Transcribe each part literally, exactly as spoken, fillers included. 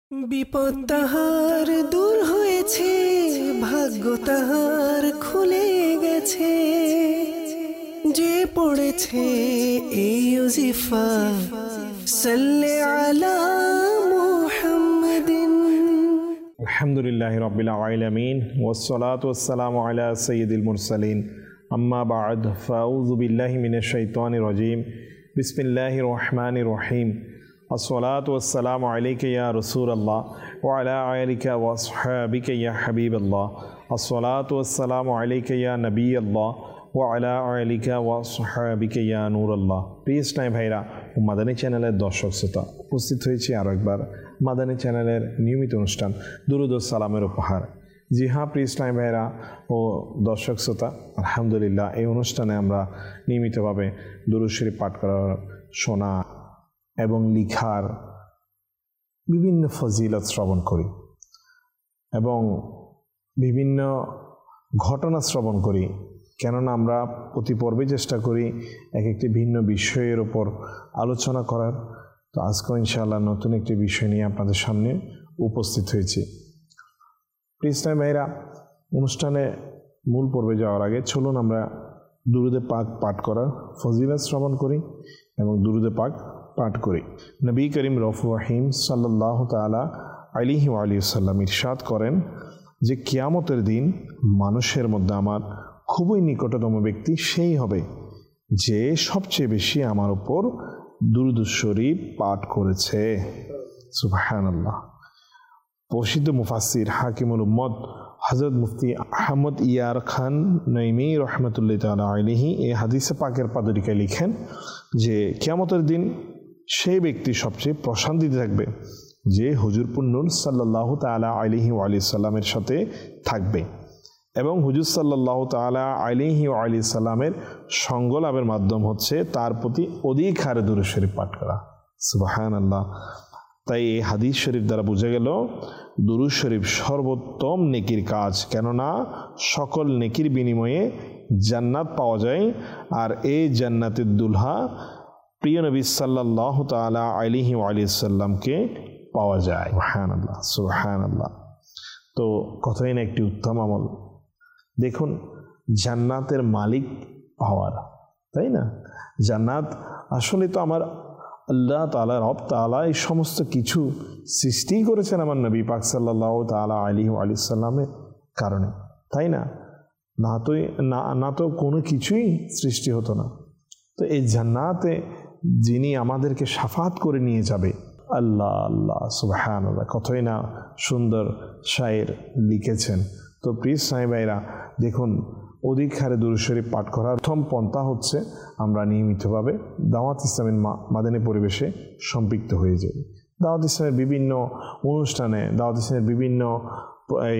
বিপদ তাহার দূর হয়েছে, ভাগ্য তাহার খুলে গেছে, যে পড়েছে এই ওজিফা সাল্লি আলা মুহাম্মাদিন। আলহামদুলিল্লাহি রাব্বিল আলামিন ওয়াসসালাতু ওয়াসসালামু আলা সাইয়্যিদিল মুরসালিন, আম্মা বা'দ, ফাউযু বিল্লাহি মিনাশ শাইতানির রাজীম। বিসমিল্লাহির রহমানির রহিম। আসসালাতু ওয়াসসালামু আলাইকা ইয়া রাসূলাল্লাহ ওয়া আলা আলিকা ওয়া আসহাবিকা ইয়া হাবিবাল্লাহ। আসসালাতু ওয়াসসালামু আলাইকা ইয়া নবিয়াল্লাহ ওয়া আলা আলিকা ওয়া আসহাবিকা ইয়া নূরাল্লাহ। প্রিয় ইসলামী ভাইরা ও মাদানী চ্যানেলের দর্শক শ্রোতা, উপস্থিত হয়েছি আরও একবার মাদানী চ্যানেলের নিয়মিত অনুষ্ঠান দুরুদ ও সালামের উপহার। জি হ্যাঁ প্রিয় ইসলামী ভাইরা ও দর্শক শ্রোতা, আলহামদুলিল্লাহ এই অনুষ্ঠানে আমরা নিয়মিতভাবে দুরূদ শরীফ পাঠ করার, শোনা এবং লিখার বিভিন্ন ফজিলত শ্রবণ করি এবং বিভিন্ন ঘটনা শ্রবণ করি। কেননা আমরা প্রতি পর্বে চেষ্টা করি এক একটি ভিন্ন বিষয়ের ওপর আলোচনা করার। তো আজকে ইনশাআল্লাহ নতুন একটি বিষয় নিয়ে আপনাদের সামনে উপস্থিত হয়েছি। প্রিয় ইসলামী ভাইরা, অনুষ্ঠানে মূল পর্বে যাওয়ার আগে চলুন আমরা দুরুদে পাক পাঠ করার ফজিলত শ্রবণ করি এবং দুরুদে পাক পাঠ করি। নবী করিম রউফুর রহিম সাল্লাল্লাহু তাআলা আলাইহি ওয়া আলিহি ওয়াসাল্লাম ইরশাদ করেন যে কিয়ামতের দিন মানুষের মধ্যে আমার খুবই নিকটতম ব্যক্তি সেই হবে যে সবচেয়ে বেশি আমার উপর দুরূদ শরীফ পাঠ করেছে। সুবহানাল্লাহ। প্রসিদ্ধ মুফাসসির হাকিমুল উম্মত হযরত মুফতি আহমদ ইয়ার খান নঈমী রহমাতুল্লাহি তাআলা আলাইহি এই হাদিসে পাকের পাদরিকায় লিখেন যে কিয়ামতের দিন সেই ব্যক্তি সবচেয়ে প্রশান্তিতে থাকবে যে হুজুরপুর নূর সাল্লাল্লাহু তাআলা আলাইহি ওয়া আলিহি সাল্লামের সাথে থাকবে এবং হুজুর সাল্লাল্লাহু তাআলা আলাইহি ওয়া আলিহি সাল্লামের সঙ্গ লাভের মাধ্যম হচ্ছে তার প্রতি অধিক হারে দুরূদ শরীফ পাঠ করা। সুবহানাল্লাহ। তাই এই হাদিস শরীফ দ্বারা বোঝা গেল দুরূদ শরীফ সর্বোত্তম নেকির কাজ, কেননা সকল নেকির বিনিময়ে জান্নাত পাওয়া যায় আর এই জান্নাতের দুলহা প্রিয় নবী সাল্লাল্লাহু তাআলা আলাইহি ওয়া আলিহি সাল্লামকে পাওয়া যায়। সুবহানাল্লাহ সুবহানাল্লাহ। তো কতই না একটি উত্তম আমল। দেখুন, জান্নাতের মালিক পাওয়ার, তাই না? জান্নাত আসলে তো আমার আল্লাহ তাআলা, রব তাআলা এই সমস্ত কিছু সৃষ্টি করেছেন আমার নবী পাক সাল্লাল্লাহু তাআলা আলাইহি ওয়া আলিহি সাল্লামের কারণে, তাই না? না তো না না তো কোনো কিছুই সৃষ্টি হতো না। তো এই জান্নাতে যিনি আমাদেরকে শাফাত করে নিয়ে যাবে, আল্লাহ আল্লাহ সুবহানাল্লাহ, কতই না সুন্দর শায়ের লিখেছেন। তো প্রিয় ইসলামী ভাইরা, দেখুন অধিক হারে দুরূদ শরীফ পাঠ করার প্রথম পন্থা হচ্ছে আমরা নিয়মিতভাবে দাওয়াত ইসলামের মাদানী পরিবেশে সম্পৃক্ত হয়ে যাই। দাওয়াত ইসলামের বিভিন্ন অনুষ্ঠানে, দাওয়াত ইসলামের বিভিন্ন এই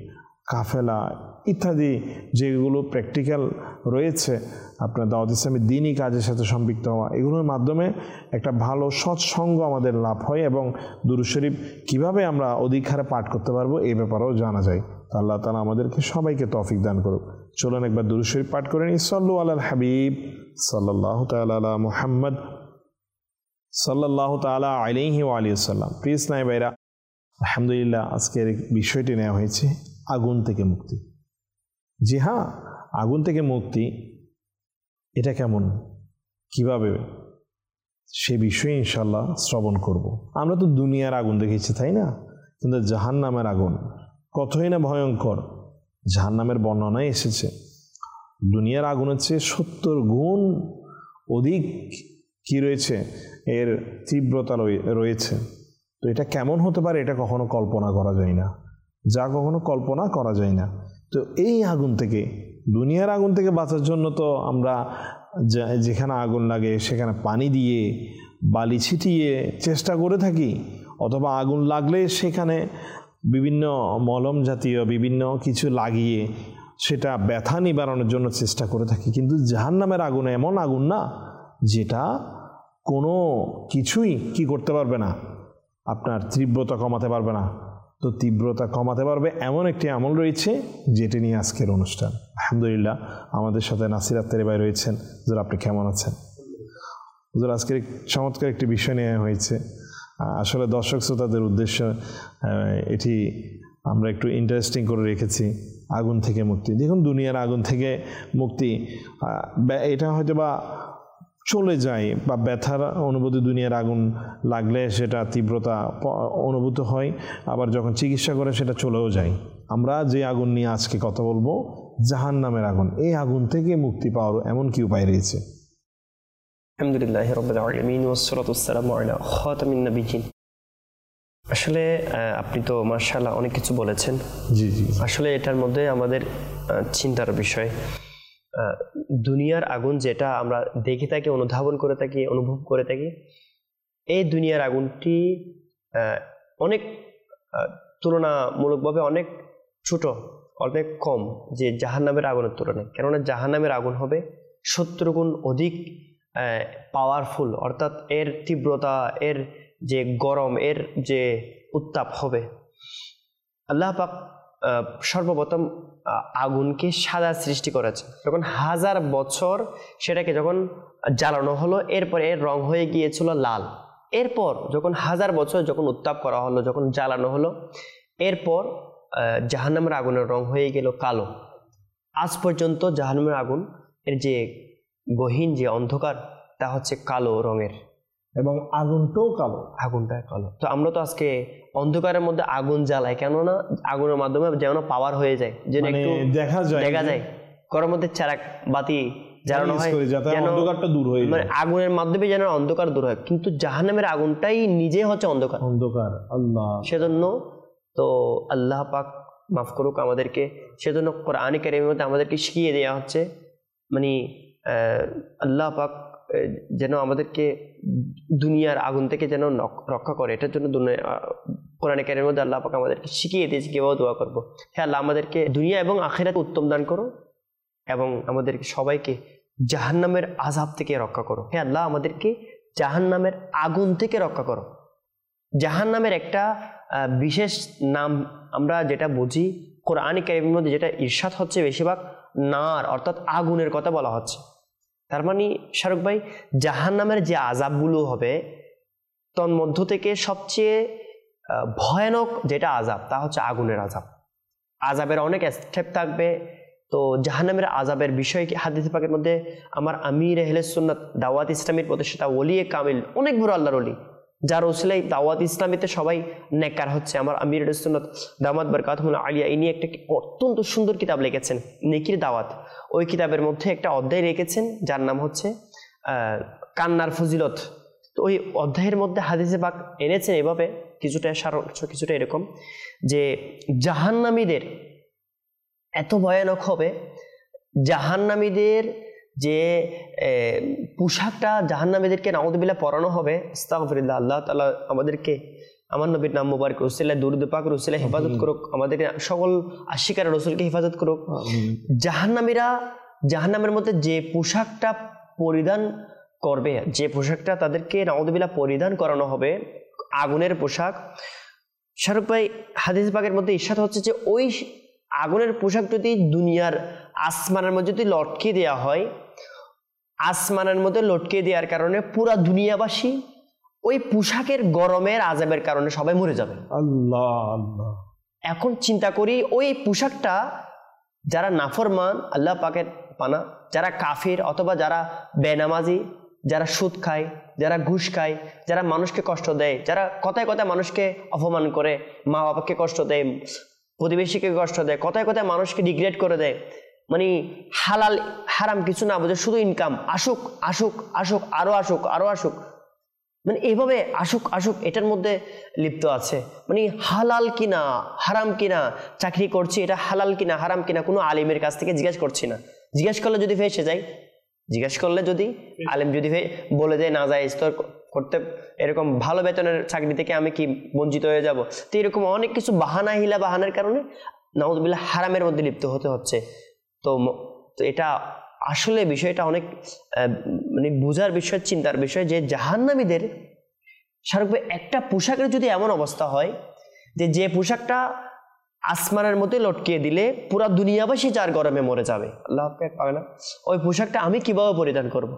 কাফেলা ইত্যাদি যেগুলো প্র্যাকটিক্যাল রয়েছে, আপনার দাওয়াত ইসলামের দ্বীনি কাজের সাথে সম্পৃক্ত হওয়া, এগুলোর মাধ্যমে একটা ভালো সৎসঙ্গ আমাদের লাভ হয় এবং দুরূদ শরীফ কীভাবে আমরা অধিক হারে পাঠ করতে পারবো এই ব্যাপারেও জানা যায়। তো আল্লাহ তাআলা আমাদেরকে সবাইকে তৌফিক দান করুক। চলুন একবার দুরূদ শরীফ পাঠ করে নিই। সাল্লু আলাল হাবিব সাল্লাল্লাহু তাআলা আলা মুহাম্মদ সাল্লাল্লাহু তাআলা আলাইহি ওয়া আলিহি ওয়াসাল্লাম। প্রিয় ইসলামী ভাইরা, আলহামদুলিল্লাহ আজকের বিষয়টি নেওয়া হয়েছে আগুন থেকে মুক্তি। জি হ্যাঁ, আগুন থেকে মুক্তি এটা কেমন, কিভাবে, সে বিষয়ে ইনশাল্লাহ শ্রবণ করব। আমরা তো দুনিয়ার আগুন দেখেছি, তাই না? কিন্তু জাহান্নামের আগুন কতই না ভয়ঙ্কর। জাহান্নামের বর্ণনায় এসেছে দুনিয়ার আগুনের চেয়ে সত্তর গুণ অধিক কি রয়েছে, এর তীব্রতা রয়েছে। তো এটা কেমন হতে পারে, এটা কখনো কল্পনা করা যায় না, যা কখনো কল্পনা করা যায় না। তো এই আগুন থেকে, দুনিয়ার আগুন থেকে বাঁচার জন্য তো আমরা যেখানে আগুন লাগে সেখানে পানি দিয়ে, বালি ছিটিয়ে চেষ্টা করে থাকি, অথবা আগুন লাগলে সেখানে বিভিন্ন মলম জাতীয় বিভিন্ন কিছু লাগিয়ে সেটা ব্যথা নিবারণের জন্য চেষ্টা করে থাকি। কিন্তু জাহান্নামের আগুন এমন আগুন না যেটা কোনো কিছুই কি করতে পারবে না, আপনার তীব্রতা কমাতে পারবে না। তো তীব্রতা কমাতে পারবে এমন একটি আমল রয়েছে যেটি নিয়ে আজকের অনুষ্ঠান। আলহামদুলিল্লাহ আমাদের সাথে নাসির আত্তারি ভাই রয়েছেন। হুজুর, আপনি কেমন আছেন? হুজুর, আজকের চমৎকার একটি বিষয় নেওয়া হয়েছে। আসলে দর্শক শ্রোতাদের উদ্দেশ্য এটি আমরা একটু ইন্টারেস্টিং করে রেখেছি। আগুন থেকে মুক্তি, দেখুন দুনিয়ার আগুন থেকে মুক্তি এটা হয়তো বা চলে যায়, বা ব্যথার অনুভূতি দুনিয়ার আগুন লাগলে সেটা তীব্রতা অনুভূত হয়, আবার যখন চিকিৎসা করে সেটা চলেও যায়। আমরা যে আগুন নিয়ে আজকে কথা বলবো, জাহান্নামের আগুন, এই আগুন থেকে মুক্তি পাওয়ার এমন কি উপায় রয়েছে? আলহামদুলিল্লাহ রাব্বিল আলামিন ওয়াসসালাতু ওয়াসসালামু আলা খাতামিন নাবিয়্যিন। আসলে আপনি তো মাশাআল্লাহ অনেক কিছু বলেছেন। জি জি আসলে এটার মধ্যে আমাদের চিন্তার বিষয়, দুনিয়ার আগুন যেটা আমরা দেখে থাকি, অনুধাবন করে থাকি, অনুভব করে থাকি, এই দুনিয়ার আগুনটি অনেক তুলনামূলকভাবে অনেক ছোট, অনেক কম যে জাহান্নামের আগুনের তুলনায়। কেননা জাহান্নামের আগুন হবে সত্তর গুণ অধিক পাওয়ারফুল, অর্থাৎ এর তীব্রতা, এর যে গরম, এর যে উত্তাপ হবে। আল্লাহ পাক সর্বপ্রথম আগুনকে সাদা সৃষ্টি করেছে, যখন হাজার বছর সেটাকে যখন জ্বালানো হলো, এরপর এর রং হয়ে গিয়েছিল লাল। এরপর যখন হাজার বছর যখন উত্তাপ করা হলো, যখন জ্বালানো হলো, এরপর জাহান্নামের আগুনের রং হয়ে গেল কালো। আজ পর্যন্ত জাহান্নামের আগুন এর যে গহীন যে অন্ধকার, তা হচ্ছে কালো রঙের, এবং আগুনটাও কালো, আগুনটা কালো। তো আমরা তো আজকে অন্ধকারের মধ্যে আগুন জ্বালাই, কেননা আগুনের মাধ্যমে যেন পাওয়ার হয়ে যায়, যেন একটু দেখা যায় দেখা যায় ঘরের মধ্যে চারাক বাতি জ্বালানো হয়, যেন অন্ধকারটা দূর হয়ে যায়, মানে আগুনের মাধ্যমে যেন অন্ধকার দূর হয়। কিন্তু জাহান্নামের আগুনটাই নিজে হচ্ছে অন্ধকার অন্ধকার আল্লাহ সেজন্য তো আল্লাহ পাক মাফ করুক আমাদেরকে, সেজন্য কোরআন কারীমের মধ্যে আমাদেরকে শিখিয়ে দেওয়া হচ্ছে, মানে আল্লাহ পাক যেন আমাদেরকে দুনিয়ার আগুন থেকে যেন রক্ষা করে। এটার জন্য কোরআন কারীমের মধ্যে আল্লাহ পাক আমাদেরকে শিখিয়ে দিয়েছে কিভাবে দোয়া করবো। হ্যাঁ আল্লাহ আমাদেরকে দুনিয়া এবং আখিরাতে উত্তম দান করো, এবং আমাদেরকে সবাইকে জাহান্নামের আযাব থেকে রক্ষা করো। হ্যাঁ আল্লাহ আমাদেরকে জাহান্নামের আগুন থেকে রক্ষা করো। জাহান্নামের একটা বিশেষ নাম আমরা যেটা বুঝি কোরআন কারীমের মধ্যে, যেটা ইরশাদ হচ্ছে বেশিরভাগ নার, অর্থাৎ আগুনের কথা বলা হচ্ছে। তার মানে শাহরুখ ভাই, জাহান্নামের যে আযাবগুলো হবে তন্মধ্য থেকে সবচেয়ে ভয়ানক যেটা আযাব, তা হচ্ছে আগুনের আযাব। আযাবের অনেক স্টেপ থাকবে। তো জাহান্নামের আযাবের বিষয় হাদিস পাকের মধ্যে আমার আমির আহলে সুন্নাত দাওয়াত ইসলামীর প্রতিষ্ঠাতা ওলিয়ে কামিল, অনেক বড় আল্লাহর ওলি, যার ওসিলায় দাওয়াত ইসলামীতে সবাই নেককার হচ্ছে, আমার আমির আহলে সুন্নাত দামাত বরকাতুহুল আলিয়া, ইনি একটা অত্যন্ত সুন্দর কিতাব লিখেছেন, নেকির দাওয়াত। ওই কিতাবের মধ্যে একটা অধ্যায় রেখেছেন যার নাম হচ্ছে কান্নার ফজিলত। তো ওই অধ্যায়ের মধ্যে হাদিসে পাক এনেছেন এভাবে, কিছুটা সারাংশ কিছুটা এরকম, যে জাহান্নামীদের এত ভয়ানক হবে, জাহান্নামীদের যে পোশাকটা জাহান্নামীদেরকে নাউযুবিল্লাহ পরানো হবে, আস্তাগফিরুল্লাহ, আল্লাহ তাআলা আমাদেরকে আমার নবীর নাম মুবারক রসুলিল্লাহ দুরূদ পাক রসুলিল্লাহ হেফাজত করুক, আমাদের সকল আশিকার রসুলকে হেফাজত করুক। জাহান্নামীরা জাহান্নামের মধ্যে যে পোশাকটা পরিধান করবে, যে পোশাকটা তাদেরকে নাউযুবিল্লাহ পরিধান করানো হবে, আগুনের পোশাক। শাহরুখ ভাই, হাদিস পাকের মধ্যে ইরশাদ হচ্ছে যে ওই আগুনের পোশাক যদি দুনিয়ার আসমানের মধ্যে যদি লটকে দেওয়া হয়, আসমানের মধ্যে লটকে দেওয়ার কারণে পুরা দুনিয়াবাসী ওই পোশাকের গরমের আযাবের কারণে সবাই মরে যাবে। আল্লাহ আল্লাহ। এখন চিন্তা করি, ওই পোশাকটা যারা নাফরমান আল্লাহ পাকের পানা, যারা কাফির অথবা যারা বেনামাজি, যারা সুদ খায়, যারা ঘুষ খায়, যারা মানুষকে কষ্ট দেয়, যারা কথায় কথায় মানুষকে অপমান করে, মা বাবাকে কষ্ট দেয়, প্রতিবেশীকে কষ্ট দেয়, কথায় কথায় মানুষকে ডিগ্রেড করে দেয়, মানে হালাল হারাম কিছু না বুঝে শুধু ইনকাম, আসুক আসুক আসুক আরো আসুক আরো আসুক, মানে এইভাবে আসুক আসুক এটার মধ্যে লিপ্ত আছে। মানে হালাল কিনা হারাম কিনা চাকরি করছি, এটা হালাল কিনা হারাম কিনা কোনো আলিমের কাছ থেকে জিজ্ঞেস করছি না। জিজ্ঞেস করলে যদি ফেসে যাই, জিজ্ঞেস করলে যদি আলিম যদি বলে দেয় না যায় স্তর করতে, এরকম ভালো বেতনের চাকরি থেকে আমি কি বঞ্চিত হয়ে যাব, তো এরকম অনেক কিছু বাহানা হিলা বাহানার কারণে নাউযুবিল্লাহ হারামের মধ্যে লিপ্ত হতে হচ্ছে। তো এটা আসলে বিষয়টা অনেক মানে বোঝার বিষয়, চিন্তার বিষয়, যে জাহান্নামীদের শাহরুখ ভাই একটা পোশাকের যদি এমন অবস্থা হয় যে যে পোশাকটা আসমানের মধ্যে লটকিয়ে দিলে পুরা দুনিয়াবাসী যার গরমে মরে যাবে, আল্লাহ পাক পাবে না, ওই পোশাকটা আমি কিভাবে পরিধান করব?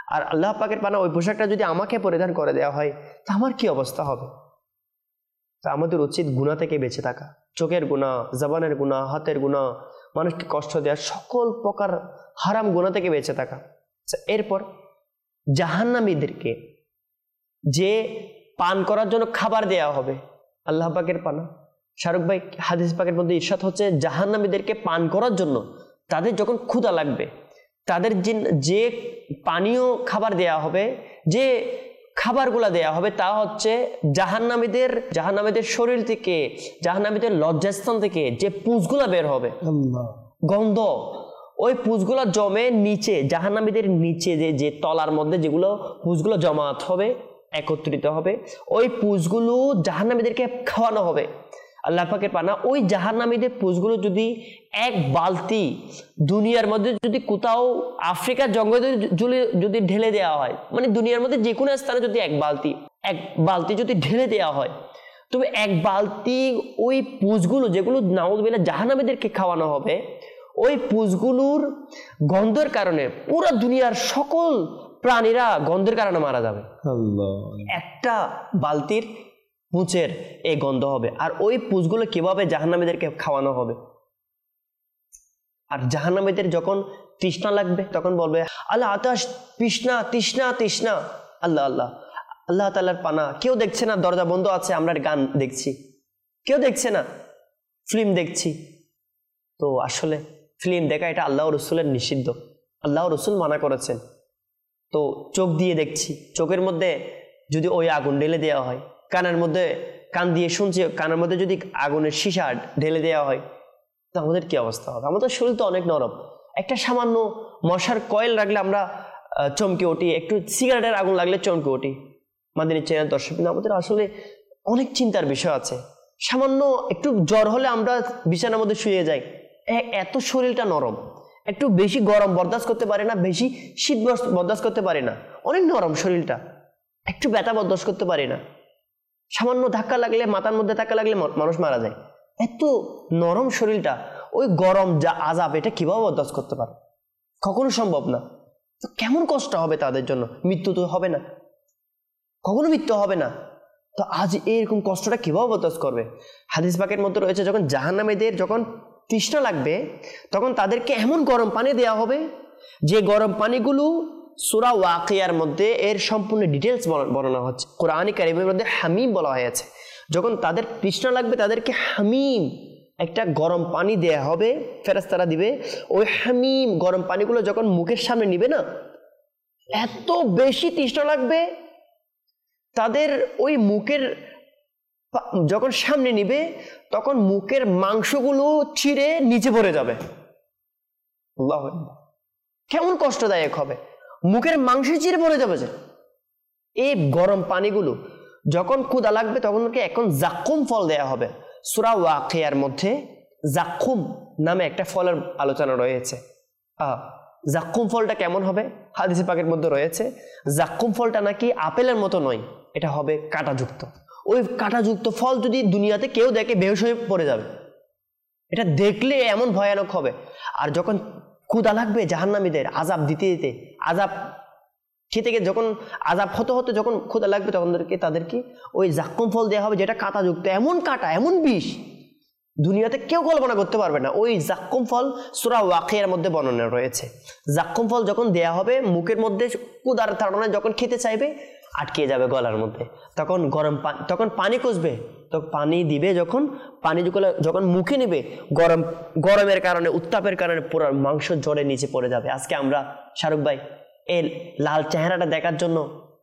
আর আল্লাহ পাকের পানা ওই পোশাকটা যদি আমাকে পরিধান করে দেওয়া হয় তা আমার কি অবস্থা হবে? তা আমাদের উচিত গুনাহ থেকে বেঁচে থাকা, চোখের গুনাহ, জবানের গুনাহ, হাতের গুনাহ, মানুষকে কষ্ট দেওয়া, সকল প্রকার হারাম গুনাহ থেকে বেঁচে থাকা। এরপর জাহান্নামীদেরকে যে পান করার জন্য খাবার দেয়া হবে, আল্লাহ পাকের পানা, শাহরুখ ভাই হাদিস পাকের মধ্যে ইরশাদ হচ্ছে জাহান্নামীদেরকে পান করার জন্য তাদের যখন ক্ষুধা লাগবে, তাদের যে পানীয় খাবার দেয়া হবে, যে খাবারগুলা দেয়া হবে তা হচ্ছে জাহান্নামীদের জাহান্নামীদের শরীর থেকে, জাহান্নামীদের লজ্জাস্থান থেকে যে পুঁজগুলা বের হবে, গন্ধ, ওই পুঁজগুলা জমে নিচে জাহান্নামীদের নিচে যে যে তলার মধ্যে যেগুলো পুঁজগুলো জমাত হবে, একত্রিত হবে, ওই পুঁজগুলো জাহান্নামীদেরকে খাওয়ানো হবে। আল্লাহ পাকের পানা, ওই জাহান্নামীদের পুঁজগুলো যদি এক বালতি দুনিয়ার মধ্যে যদি কোথাও আফ্রিকার জঙ্গলে যদি ঢেলে দেওয়া হয়, মানে দুনিয়ার মধ্যে যে কোনো স্থানে যদি এক বালতি এক বালতি যদি ঢেলে দেওয়া হয়, তবে এক বালতি ওই পুঁজগুলো যেগুলো নাউযুবিল্লাহ জাহান্নামীদেরকে খাওয়ানো হবে, ওই পুঁজগুলোর গন্ধের কারণে পুরো দুনিয়ার সকল প্রাণীরা গন্ধের কারণে মারা যাবে। একটা বালতির পুঁচের এই গন্ধ হবে। আর ওই পুঁজগুলো কিভাবে জাহান্নামীদেরকে খাওয়ানো হবে? আর জাহান্নামীদের যখন তৃষ্ণা লাগবে তখন বলবে আল্লাহ আতাশ, তৃষ্ণা তৃষ্ণা তৃষ্ণা, আল্লাহ আল্লাহ আল্লাহ তাআলার পানা। কেউ দেখছে না, দরজা বন্ধ আছে, আমরা গান দেখছি, কেউ দেখছে না, ফিল্ম দেখছি। তো আসলে ফিল্ম দেখা এটা আল্লাহ রসুলের নিষিদ্ধ, আল্লাহ রসুল মানা করেছেন। তো চোখ দিয়ে দেখছি, চোখের মধ্যে যদি ওই আগুন ঢেলে দেওয়া হয়, কানের মধ্যে কান দিয়ে শুনছি, কানের মধ্যে যদি আগুনের সীসা ঢেলে দেওয়া হয়, তো আমাদের কি অবস্থা হবে? আমাদের শরীর তো অনেক নরম, একটা সামান্য মশার কয়েল রাখলে আমরা চমকে উঠি, একটু সিগারেটের আগুন লাগলে চমকে উঠি। মাদিনী চ্যানেল দর্শক, আমাদের আসলে অনেক চিন্তার বিষয় আছে। সামান্য একটু জ্বর হলে আমরা বিছানার মধ্যে শুয়ে যাই, এত শরীরটা নরম, একটু বেশি গরম বরদাস্ত করতে পারে না, বেশি শীত বরদাস্ত করতে পারে না, অনেক নরম শরীরটা, একটু ব্যথা বরদাস্ত করতে পারে না। সামান্য ধাক্কা লাগলে, মাথার মধ্যে ধাক্কা লাগলে মানুষ মারা যায়। এত নরম শরীরটা, ওই গরম যা আযাব, এটা কিভাবে বরদাস্ত করতে পারে? কখনো সম্ভব না। তো কেমন কষ্ট হবে তাদের জন্য? মৃত্যু তো হবে না, কখনো মৃত্যু হবে না। তো আজ এইরকম কষ্টটা কিভাবে বরদাস্ত করবে? হাদিস পাকের মধ্যে রয়েছে, যখন জাহান্নামীদের যখন তৃষ্ণা লাগবে তখন তাদেরকে এমন গরম পানি দেয়া হবে, যে গরম পানিগুলো সূরা ওয়াকিয়ার মধ্যে এর সম্পূর্ণ ডিটেলস বর্ণনা হচ্ছে। কোরআন কারীমের মধ্যে হামিম বলা হয়েছে। যখন তাদের তৃষ্ণা লাগবে তাদেরকে হামিম একটা গরম পানি দেয়া হবে, ফেরেশতারা দিবে। ওই হামিম গরম পানিগুলো যখন মুখের সামনে নিবে না, এত বেশি তৃষ্ণা লাগবে, তাদের ওই মুখের যখন সামনে নিবে তখন মুখের মাংসগুলো ছিঁড়ে নিচে পড়ে যাবে। আল্লাহু আকবার, কেমন কষ্টদায়ক হবে! মুখের মাংস চিরে পড়ে যাবে। যে এই গরম পানিগুলো যখন ক্ষুধা লাগবে তখন এখন জাক্কুম ফল দেয়া হবে। সূরা ওয়াকিয়ার মধ্যে জাক্কুম নামে একটা ফলের আলোচনা রয়েছে। আহ জাক্কুম ফলটা কেমন হবে? হাদিসে পাকের মধ্যে রয়েছে জাক্কুম ফলটা নাকি আপেলের মতো নয়, এটা হবে কাঁটাযুক্ত। ওই কাঁটাযুক্ত ফল যদি দুনিয়াতে কেউ দেখে বেহুশ হয়ে পড়ে যাবে, এটা দেখলে এমন ভয়ানক হবে। আর যখন ক্ষুধা লাগবে জাহান্নামীদের আযাব দিতে দিতে, আযাব খেতে গিয়ে যখন আযাব হতে হতে যখন ক্ষুধা লাগবে তখন তাদেরকে ওই জাক্কুম ফল দেওয়া হবে, যেটা কাঁটাযুক্ত, এমন কাঁটা, এমন বিষ, দুনিয়াতে কেউ কল্পনা করতে পারবে না। ওই জাক্কুম ফল সূরা ওয়াকিয়ার মধ্যে বর্ণনা রয়েছে। জাক্কুম ফল যখন দেয়া হবে মুখের মধ্যে, ক্ষুধার তাড়নায় যখন খেতে চাইবে আটকে যাবে গলার মধ্যে, তখন গরম পানি, তখন পানি খুঁজবে, তো পানি দিবে, যখন পানি যখন মুখে নেবে, গরম গরমের কারণে, উত্তাপের কারণে পুরো মাংস জ্বরে নিচে পড়ে যাবে। আজকে আমরা শাহরুখ ভাই এই লাল চেহারাটা দেখার জন্য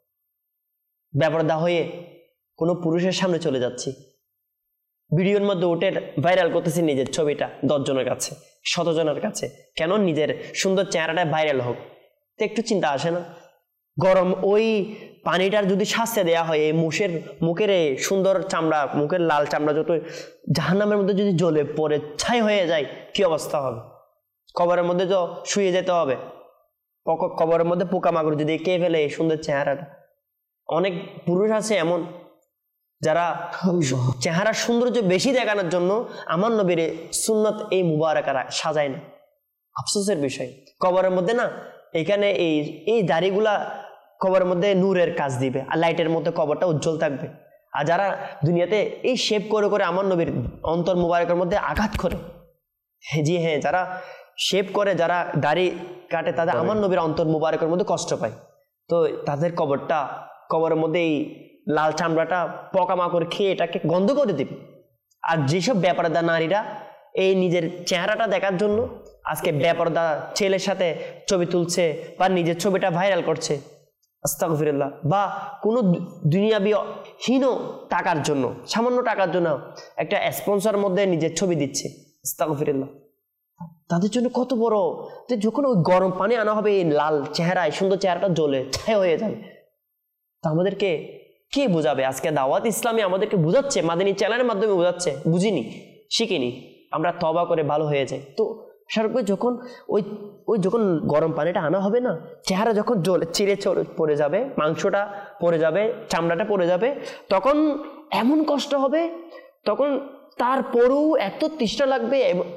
বেপরদা হয়ে কোনো পুরুষের সামনে চলে যাচ্ছি, ভিডিওর মধ্যে উঠে ভাইরাল করতেছি নিজের ছবিটা দশজনের কাছে, শতজনের কাছে, কেন? নিজের সুন্দর চেহারাটা ভাইরাল হোক। তো একটু চিন্তা আসে না? গরম ওই পানিটার যদি শাস্তি দেওয়া হয়, এই মুখের মুখের এই সুন্দর চামড়া, মুখের লাল চামড়া যত জাহান্নামের মধ্যে যদি জ্বলে পড়ে ছাই হয়ে যায়, কি অবস্থা হবে? কবরের মধ্যে তো শুয়ে যেতে হবে, কবরের মধ্যে পোকামাকড় যদি কে ফেলে এই সুন্দর চেহারাটা। অনেক পুরুষ আছে এমন যারা চেহারার সৌন্দর্য বেশি দেখানোর জন্য আমার নবীর সুন্নত এই মুবারাকা সাজায় না। আফসোসের বিষয়, কবরের মধ্যে না এখানে এই এই দাড়িগুলা কবরের মধ্যে নূরের কাজ দিবে, আর লাইটের মধ্যে কবরটা উজ্জ্বল থাকবে। আর যারা দুনিয়াতে এই শেভ করে করে আমার নবীর অন্তর মুবারকের মধ্যে আঘাত করে, জি হ্যাঁ, যারা শেভ করে, যারা দাড়ি কাটে, তাদের আমার নবীর অন্তর মুবারকের মধ্যে কষ্ট পায়। তো তাদের কবরটা কবরের মধ্যে এই লাল চামড়াটা পোকামাকড় খেয়ে এটাকে গন্ধ করে দিবে। আর যেসব বেপরদা নারীরা এই নিজের চেহারাটা দেখার জন্য আজকে বেপরদা ছেলের সাথে ছবি তুলছে বা নিজের ছবিটা ভাইরাল করছে, আস্তাগফিরুল্লাহ, বা কোনো দুনিয়াবি হীন টাকার জন্য, সামান্য টাকার জন্য একটা স্পন্সর মধ্যে নিজের ছবি দিচ্ছে, আস্তাগফিরুল্লাহ, তাদের জন্য কত বড়। যখন ওই গরম পানি আনা হবে, এই লাল চেহারায় সুন্দর চেহারাটা জ্বলে ছাই হয়ে যাবে। তা আমাদেরকে কে বোঝাবে? আজকে দাওয়াত ইসলামী আমাদেরকে বোঝাচ্ছে, মাদানী চ্যানেলের মাধ্যমে বোঝাচ্ছে, বুঝিনি, শিখিনি, আমরা তওবা করে ভালো হয়ে যাই। তো স্বাভাবিক যখন ওই ওই যখন গরম পানিটা আনা হবে না, চেহারা যখন জ্বলে চিড়ে চলে পড়ে যাবে, মাংসটা পড়ে যাবে, চামড়াটা পড়ে যাবে, তখন এমন কষ্ট হবে, তখন তারপরেও এত তৃষ্ণা লাগবে,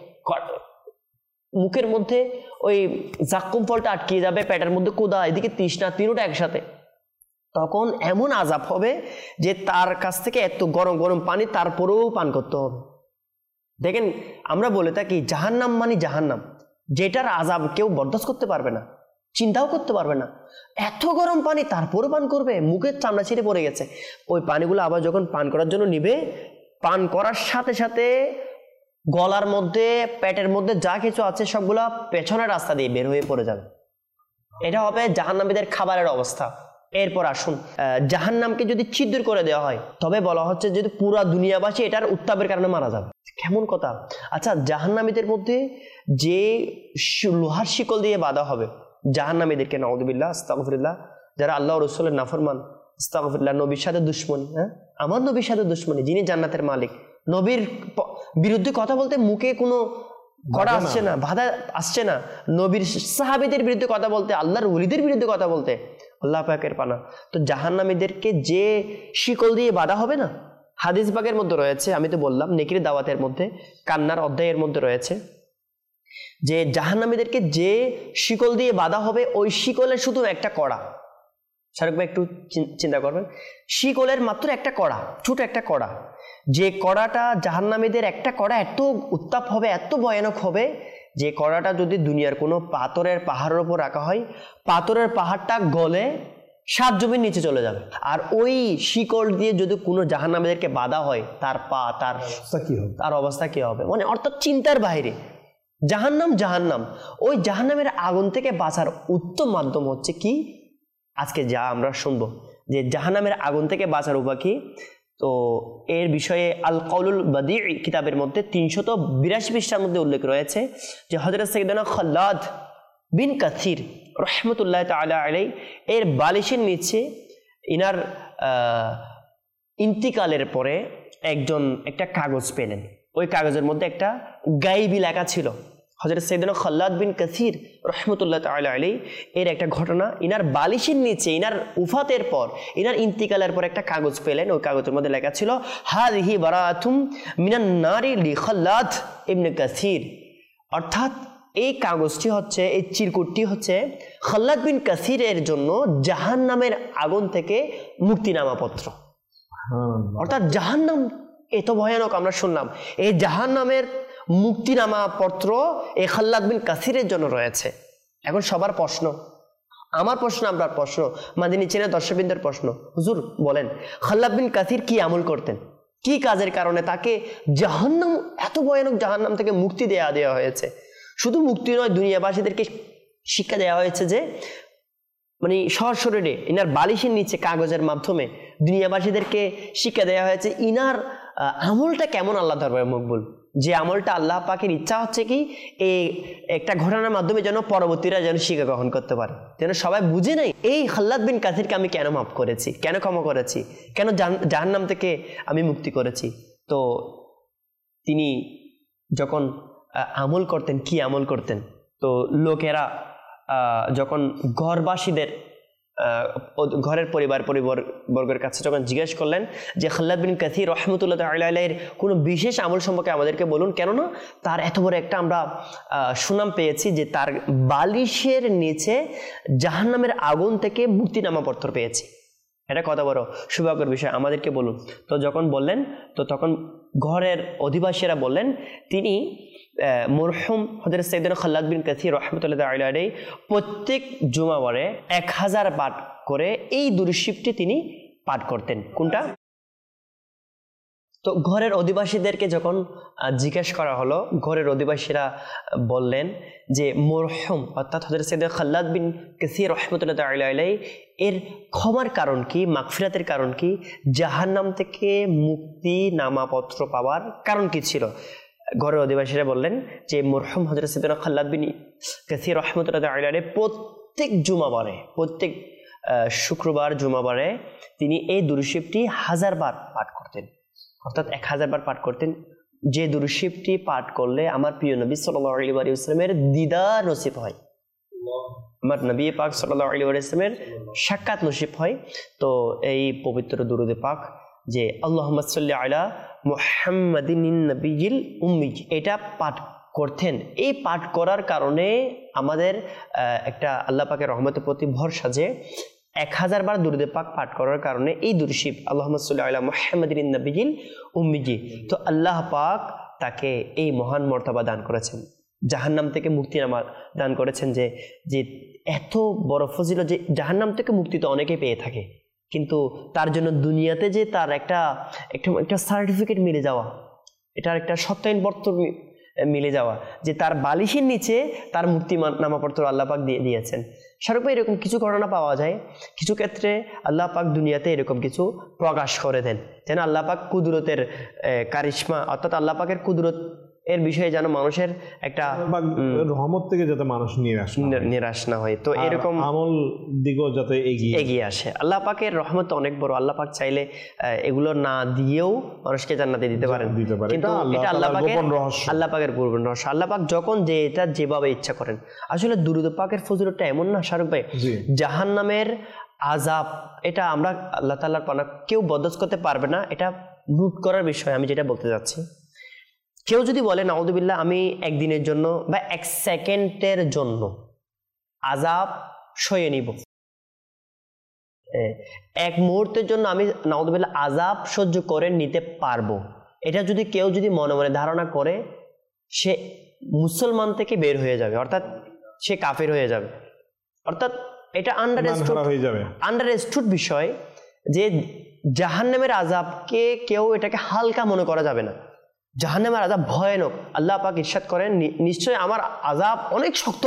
মুখের মধ্যে ওই জাক্কুম ফলটা আটকে যাবে, পেটের মধ্যে কোদা, এদিকে তৃষ্ণা, তিনটা একসাথে। তখন এমন আযাব হবে যে তার কাছ থেকে এত গরম গরম পানি তারপরেও পান করতে হবে। দেখেন, আমরা বলে থাকি জাহান্নাম মানে জাহান্নাম, যেটার আযাব কেউ বরদাস্ত করতে পারবে না, চিন্তাও করতে পারবে না। এত গরম পানি তারপরেও পান করবে, মুখের চামড়া ছিঁড়ে পড়ে গেছে। ওই পানিগুলো আবার যখন পান করার জন্য নিবে, পান করার সাথে সাথে গলার মধ্যে, পেটের মধ্যে যা কিছু আছে সবগুলা পেছনের রাস্তা দিয়ে বের হয়ে পড়ে যাবে। এটা হবে জাহান্নামীদের খাবারের অবস্থা। এরপর আসুন, জাহান্নামকে যদি ছিদ্র করে দেওয়া হয়, তবে বলা হচ্ছে যদি পুরা দুনিয়াবাসী এটার উত্তাপের কারণে মারা যাবে। কেমন কথা! আচ্ছা, জাহান্নামীদের মধ্যে যে লোহার শিকল দিয়ে বাঁধা হবে জাহান্নামীদেরকে, নাউযুবিল্লাহ, আস্তাগফিরুল্লাহ, যারা আল্লাহ রাসূলের নাফরমান, আস্তাগফিরুল্লাহ, নবীর সাথে দুশমনী, হ্যাঁ, আমার নবীর সাথে দুশমনী, যিনি জান্নাতের মালিক, নবীর বিরুদ্ধে কথা বলতে মুখে কোনো কড়া আসছে না, বাধা আসছে না, নবীর সাহাবীদের বিরুদ্ধে কথা বলতে, আল্লাহর ওলিদের বিরুদ্ধে কথা বলতে, আল্লাহ পাকের পানা। তো জাহান্নামীদেরকে যে শিকল দিয়ে বাঁধা হবে না, হাদিস বাগের মধ্যে রয়েছে, আমি তো বললাম নেকির দাওয়াতের মধ্যে কান্নার অধ্যায়ের মধ্যে রয়েছে যে জাহান্নামীদেরকে যে শিকল দিয়ে বাঁধা হবে, ওই শিকলের শুধু একটা কড়া, শাহরুখ ভাই একটু চিন্তা করবেন, শিকলের মাত্র একটা কড়া, ছোট একটা কড়া, যে কড়াটা জাহান্নামীদের একটা কড়া এত উত্তাপ হবে, এত ভয়ানক হবে, যে কড়াটা যদি দুনিয়ার কোনো পাথরের পাহাড়ের উপর রাখা হয়, পাথরের পাহাড়টা গলে সাত জমির নিচে চলে যাবে। আর ওই শিকল দিয়ে যদি কোনো জাহান্নামীদেরকে বাঁধা হয়, তার পা, তার কি হবে, তার অবস্থা কি হবে, মানে অর্থাৎ চিন্তার বাইরে। জাহান্নাম জাহান্নাম ওই জাহান্নামের আগুন থেকে বাঁচার উত্তম মাধ্যম হচ্ছে কি, আজকে যা আমরা শুনবো যে জাহান্নামের আগুন থেকে বাঁচার উপায় কি। তো এর বিষয়ে আল কাউলুল বাদি কিতাবের মধ্যে তিনশত বিরাশি পৃষ্ঠার মধ্যে উল্লেখ রয়েছে যে হযরত সাইয়েদনা খাল্লাদ বিন কাসির রহমতুল্লাহ তাআলা আলাইহি এর বালিশের নিচে ইনার ইন্তিকালের পরে একজন একটা কাগজ পেলেন। ওই কাগজের মধ্যে একটা গায়েবী লেখা ছিল। হযরত সাইয়েদনা খাল্লাদ বিন কাসির রহমতুল্লাহ তাআলা আলাইহি এর একটা ঘটনা, ইনার বালিশের নিচে, ইনার উফাতের পর, ইনার ইন্তিকালের পর একটা কাগজ পেলেন। ওই কাগজের মধ্যে লেখা ছিল হাযিহি বারাআতুম মিনান নারি লি খাল্লাদ ইবনে কাসির, অর্থাৎ এই কাগজটি হচ্ছে, এই চিরকুটটি হচ্ছে খাল্লাদ বিন কাসিরের জন্য জাহান্নামের আগুন থেকে মুক্তিনামা পত্র। অর্থাৎ জাহান্নাম এত ভয়ানক আমরা শুনলাম, এই জাহান্নামের মুক্তিনামা পত্র এই খাল্লাদ বিন কাসিরের জন্য রয়েছে। এখন সবার প্রশ্ন, আমার প্রশ্ন, আপনার প্রশ্ন, মাদিনী চ্যানেল দর্শকবৃন্দের প্রশ্ন, হুজুর বলেন খাল্লাদ বিন কাসির কি আমল করতেন, কি কাজের কারণে তাকে জাহান্নাম, এত ভয়ানক জাহান্নাম থেকে মুক্তি দেয়া দেওয়া হয়েছে? শুধু মুক্তি নয়, দুনিয়াবাসীদেরকে শিক্ষা দেওয়া হয়েছে যে মানে সশরীরে ইনার বালিশের নিচে কাগজের মাধ্যমে দুনিয়াবাসীদেরকে শিক্ষা দেওয়া হয়েছে ইনার আমলটা কেমন আল্লাহ দরবারে মকবুল, যে আমলটা আল্লাহ পাকের ইচ্ছা হচ্ছে কি এই একটা ঘটনার মাধ্যমে যেন পরবর্তীরা যেন শিক্ষা গ্রহণ করতে পারে, যেন সবাই বুঝে নেই এই খাল্লাদ বিন কাসিরকে আমি কেন মাফ করেছি, কেন ক্ষমা করেছি, কেন জাহান্নাম থেকে আমি মুক্তি করেছি। তো তিনি যখন আমল করতেন, কি আমল করতেন, তো লোকেরা যখন ঘরবাসীদের ঘরের পরিবার পরিবর্গের কাছে যখন জিজ্ঞেস করলেন যে খাল্লাদ বিন কাসির রহমতুল্লাহ আলাইহির কোনো বিশেষ আমল সম্পর্কে আমাদেরকে বলুন, কেননা তার এত বড় একটা আমরা সুনাম পেয়েছি যে তার বালিশের নিচে জাহান্নামের আগুন থেকে মুক্তিনামা পত্র পেয়েছি, এটা কত বড় সৌভাগ্যের বিষয়, আমাদেরকে বলুন। তো যখন বললেন তো তখন ঘরের অধিবাসীরা বললেন তিনি মরহুম হযরত সাইয়েদনা খাল্লাদ বিন কাসির রাহমাতুল্লাহি আলাইহি প্রত্যেক জুমাবারে এক হাজার পাঠ করে এই দুরূশিফটি তিনি পাঠ করতেন। কোনটা? তো ঘরের অধিবাসীদেরকে যখন জিজ্ঞেস করা হলো, ঘরের অধিবাসীরা বললেন যে মরহুম অর্থাৎ হযরত সাইয়েদনা খাল্লাদ বিন কাসির রাহমাতুল্লাহি আলাইহি এর ক্ষমার কারণ কি, মাগফিরাতের কারণ কি, জাহান্নাম থেকে মুক্তি নামাপত্র পাওয়ার কারণ কি ছিল? ঘরের অধিবাসীরা বললেন যে মরহুম হযরত সাইয়েদনা খাল্লাদ বিন কাসির রাহমাতুল্লাহি আলাইহি প্রত্যেক জুমাবারে প্রত্যেক শুক্রবার জুমাবারে তিনি এই দুরূশিফটি হাজার বার পাঠ করতেন, অর্থাৎ এক হাজার বার পাঠ করতেন, যে দুরূশিফটি পাঠ করলে আমার প্রিয় নবী সাল্লাল্লাহু আলাইহি ওয়াসাল্লামের দিদার নসিব হয়, আমার নবী পাক সাল্লাল্লাহু আলাইহি ওয়াসাল্লামের সাক্ষাৎ নসিব হয়। তো এই পবিত্র দুরূদে পাক যে আল্লাহুম্মা সাল্লি আলা মুহাম্মাদিন নবিয়িল উম্মি, এটা পাঠ করতেন। এই পাঠ করার কারণে আমাদের একটা আল্লাহ পাকের রহমতের প্রতি ভরসা যে এক হাজার বার দুরূদে পাক পাঠ করার কারণে এই দুরূশিফ আল্লাহুম্মা সাল্লি আলা মুহাম্মাদিন নবিয়িল উম্মি, তো আল্লাহ পাক তাকে এই মহান মর্তবা দান করেছেন, জাহান্নাম থেকে মুক্তি দান করেছেন। যে যে এত বড় ফজিলত যে জাহান্নাম থেকে মুক্তি তো অনেকে পেয়ে থাকে, কিন্তু তার জন্য দুনিয়াতে যে তার একটা একটা একটা সার্টিফিকেট মিলে যাওয়া, এটার একটা সত্যায়নপত্র মিলে যাওয়া যে তার বালিশের নিচে তার মুক্তি নামাপত্র আল্লাহ পাক দিয়ে দিয়েছেন। স্বরূপ এরকম কিছু ঘটনা পাওয়া যায়, কিছু ক্ষেত্রে আল্লাহ পাক দুনিয়াতে এরকম কিছু প্রকাশ করে দেন, যেন আল্লাহ পাক কুদরতের কারিশমা অর্থাৎ আল্লাহ পাকের কুদরত এর বিষয়ে যেন মানুষের একটা রহমত থেকে যাতে মানুষ নিরাশ নিরাশ না হয়, তো এরকম আমল দিকেও যাতে এগিয়ে এগিয়ে আসে। আল্লাহ পাকের রহমত অনেক বড়, আল্লাহ পাক চাইলে এগুলো না দিয়েও মানুষকে জান্নাতে দিতে পারেন, কিন্তু এটা আল্লাহ পাকের আল্লাহ পাকের গোপন রহস্য। আল্লাহ পাক যখন যে এটা যেভাবে ইচ্ছা করেন। আসলে দুরূদ পাকের ফজিলতটা এমন না শাহরুখ ভাই, জাহান্নামের আযাব এটা আমরা আল্লাহ তাআলার পানা কেউ বরদাস্ত করতে পারবে না, এটা রুট করার বিষয়। আমি যেটা বলতে যাচ্ছি, কেউ যদি বলে নাউযুবিল্লাহ আমি একদিনের জন্য বা এক সেকেন্ডের জন্য আযাব সয়ে নিব, এক মুহূর্তের জন্য আমি নাউযুবিল্লাহ আযাব সহ্য করে নিতে পারবো, এটা যদি কেউ যদি মনে মনে ধারণা করে, সে মুসলমান থেকে বের হয়ে যাবে, অর্থাৎ সে কাফের হয়ে যাবে। অর্থাৎ এটা আন্ডারস্টুড হয়ে যাবে, আন্ডারস্টুড বিষয় যে জাহান্নামের আযাবকে কেউ এটাকে হালকা মনে করা যাবে না। জাহান্নামের আযাব ভয়ানক। আল্লাহ পাক ইরশাদ করেন নিশ্চয় আমার আযাব অনেক শক্ত।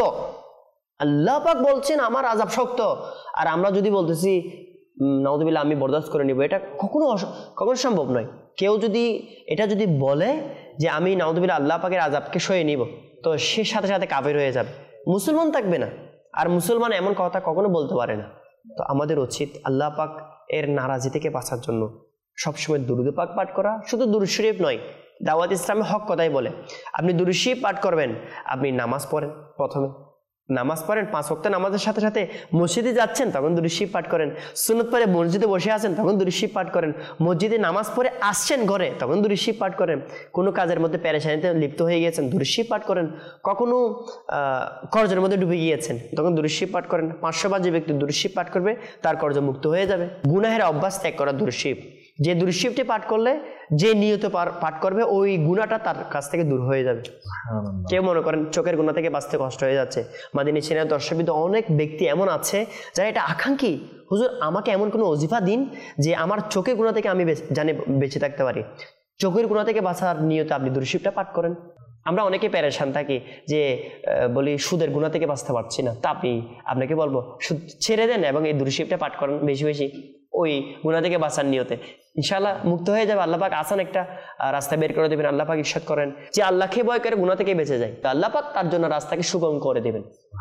আল্লাহ পাক বলছেন আমার আযাব শক্ত, আর আমরা যদি বলতেছি নাউযুবিল্লাহ আমি বরদাস্ত করে নিব, এটা কখনো কখনো সম্ভব নয়। কেউ যদি এটা যদি বলে যে আমি নাউযুবিল্লাহ আল্লাহ পাকের আযাবকে সয়ে নিব, তো সে সাথে সাথে কাফের হয়ে যাবে, মুসলমান থাকবে না। আর মুসলমান এমন কথা কখনো বলতে পারে না। তো আমাদের উচিত আল্লাহ পাক এর নারাজি থেকে বাঁচার জন্য সবসময় দুরূদ পাক পাঠ করা। শুধু দুরূদ শরীফ নয়, দাওয়াত ইসলামে হক কথাই বলে। আপনি দুরূদ শরীফ পাঠ করবেন, আপনি নামাজ পড়েন, প্রথমে নামাজ পড়েন, পাঁচ ওয়াক্ত নামাজের সাথে সাথে মসজিদে যাচ্ছেন তখন দুরূদ শরীফ পাঠ করেন, সুন্নত পড়ে মসজিদে বসে আছেন তখন দুরূদ শরীফ পাঠ করেন, মসজিদে নামাজ পড়ে আসছেন ঘরে তখন দুরূদ শরীফ পাঠ করেন, কোনো কাজের মধ্যে পেরেশানিতে লিপ্ত হয়ে গিয়েছেন দুরূদ শরীফ পাঠ করেন, কখনো কর্জের মধ্যে ডুবে গিয়েছেন তখন দুরূদ শরীফ পাঠ করেন। পাঁচশো বার যে ব্যক্তি দুরূদ শরীফ পাঠ করবে তার কর্জ মুক্ত হয়ে যাবে। গুনাহের অভ্যাস ত্যাগ করা দুরূদ শরীফ, যে দুরূদ শরীফটি পাঠ করলে যে নিয়ত পাঠ করবে ওই গুনাহটা তার কাছ থেকে দূর হয়ে যাবে। কেউ মনে করেন চোখের গুনাহ থেকে বাঁচতে কষ্ট হয়ে যাচ্ছে, মাদিনী সিনার দর্শকবৃন্দ অনেক ব্যক্তি এমন আছে যারা এটা আকাঙ্ক্ষী, হুজুর আমাকে এমন কোনো ওজিফা দিন যে আমার চোখের গুনাহ থেকে আমি জানে বেঁচে থাকতে পারি। চোখের গুনাহ থেকে বাঁচার নিয়তে আপনি দুরূদ শরীফটা পাঠ করেন। আমরা অনেকে পেরেশান থাকি যে বলি সুদের গুনাহ থেকে বাঁচতে পারছি না, তা আপনি আপনাকে বলবো সুদ ছেড়ে দেন এবং এই দুরূদ শরীফটা পাঠ করেন বেশি বেশি, ওই গুনাহ থেকে বাঁচার নিয়তে ইনশাআল্লাহ মুক্ত হয়ে যাবে। আল্লাহ পাক আসান একটা রাস্তা বের করে দেবেন। আল্লাহ পাক ইরশাদ করেন যে আল্লাহকে ভয় করে গুনাহ থেকে বেঁচে যায়, তো আল্লাহ পাক তার জন্য রাস্তাকে সুগম করে দেবেন।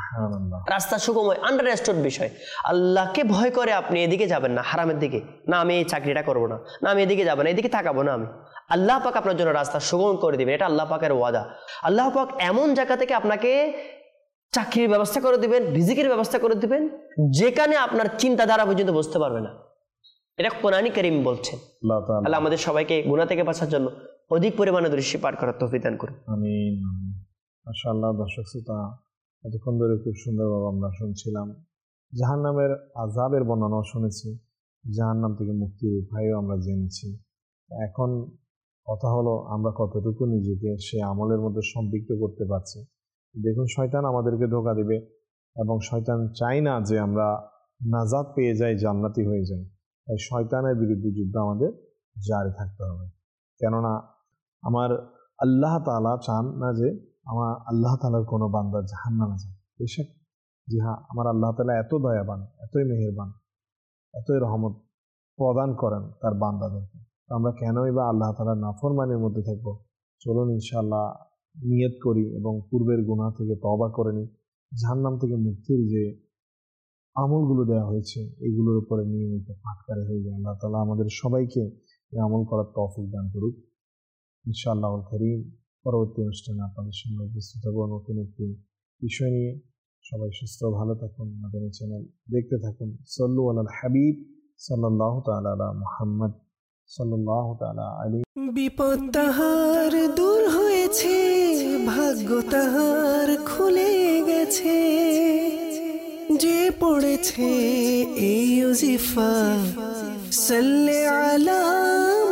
রাস্তা সুগম হয়, আন্ডারস্টুড বিষয়। আল্লাহকে ভয় করে আপনি এদিকে যাবেন না হারামের দিকে, না আমি এই চাকরিটা করবো না, না আমি এদিকে যাবো না, এদিকে তাকাবো না আমি, আল্লাহ পাক আপনার জন্য রাস্তা সুগম করে দিবেন, এটা আল্লাহ পাকের ওয়াদা। আল্লাহ পাক এমন জায়গা থেকে আপনাকে চাকরির ব্যবস্থা করে দিবেন, রিজিকের ব্যবস্থা করে দিবেন, যেখানে আপনার চিন্তাধারা পর্যন্ত বুঝতে পারবে না। এটা কোরআন কারীম বলছেন। আল্লাহ আমাদের সবাইকে গুনাহ থেকে বাঁচার জন্য অধিক পরিমাণে দৃষ্টি পাঠ করার তৌফিক দান করুন। আমিন। মাশাআল্লাহ, দর্শক শ্রোতা, এতক্ষণ ধরে খুব সুন্দরভাবে আমরা শুনছিলাম। জাহান্নামের আযাবের বর্ণনাও শুনেছি, জাহান্নাম থেকে মুক্তির উপায়ও আমরা জেনেছি। এখন কথা হলো আমরা কতটুকু নিজেকে সে আমলের মধ্যে সম্পৃক্ত করতে পারছি। দেখুন, শয়তান আমাদেরকে ধোঁকা দিবে এবং শয়তান চায় না যে আমরা নাজাত পেয়ে যাই, জান্নাতি হয়ে যাই। তাই শয়তানের বিরুদ্ধে যুদ্ধ আমাদের জারি থাকতে হবে। কেননা আমার আল্লাহ তাআলা চান না যে আমার আল্লাহ তাআলার কোনো বান্দা জাহান্নামে যায়। বেশক জি হ্যাঁ, আমার আল্লাহ তাআলা এত দয়াবান, এতই মেহেরবান, এতই রহমত প্রদান করেন তার বান্দাদেরকে। আমরা কেনই বা আল্লাহ তাআলার নাফরমানির মধ্যে থাকবো? চলুন ইনশাআল্লাহ নিয়ত করি এবং পূর্বের গুনাহ থেকে তওবা করে নিই। জাহান্নাম থেকে মুক্তির যে আমলগুলো দেওয়া হয়েছে এগুলোর উপরে নিয়মিত পাঠকারী হয়ে যায়। আল্লাহ তাআলা আমাদের সবাইকে এই আমল করার তৌফিক দান করুক ইনশাআল্লাহুল কারীম। পরবর্তী অনুষ্ঠানে আপনাদের সামনে উপস্থিত হবো নতুন একটি বিষয় নিয়ে। সবাই সুস্থ ভালো থাকুন, মাদানী চ্যানেল দেখতে থাকুন। সাল্লু আলাল হাবিব সাল্লাল্লাহু তাআলা আলা মুহাম্মদ সাল্লাল্লাহু তাআলা আলাইহি। বিপদ তাহার দূর হয়েছে, ভাগ্য তাহার খুলে গেছে, যে পড়েছে এই ওজিফা সাল্লি আলা